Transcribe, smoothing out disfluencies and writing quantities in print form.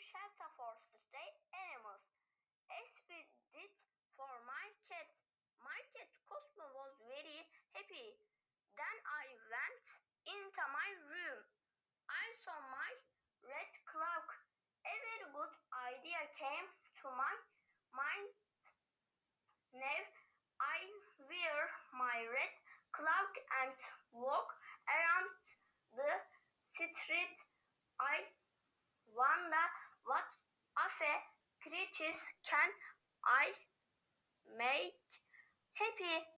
shelter for stray animals, as we did for my cat. My cat Cosmo was very happy. Then I went into my room. I saw my red cloak. A very good idea came to my mind. Now I wear my red cloak and walk around the street. I wonder what other creatures can I make happy.